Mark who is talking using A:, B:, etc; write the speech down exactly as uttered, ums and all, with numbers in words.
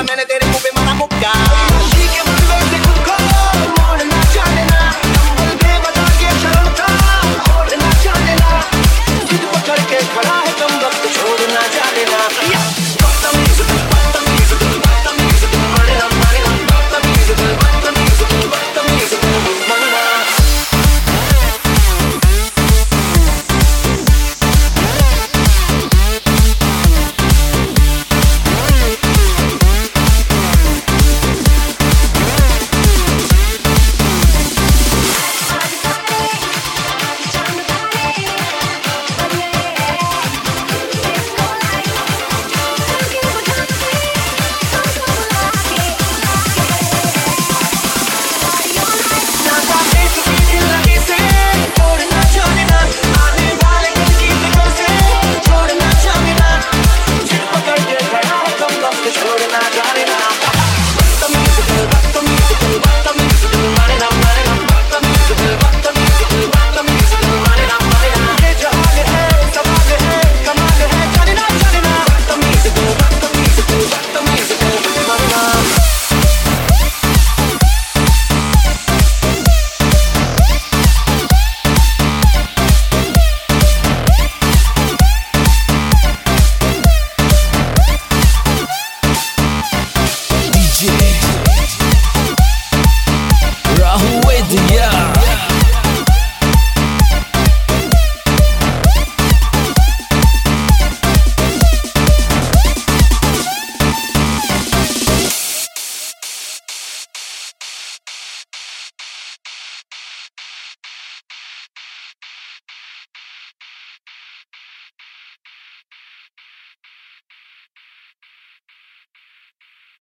A: देखा मैंने तेरे मुंह पे मारा मुक्का खुशी के मंदिर से खुद को मोड़ना चाहना कंबल पे बता के शर्म था मोड़ना चाहना जिद पकड़ के खड़ा है कम वक्त छोड़ना चाहना बदतमीज बदतमीज बदतमीज मारे ना मारे ना बदतमीज बदतमीज बदतमीज मरना छोड़ना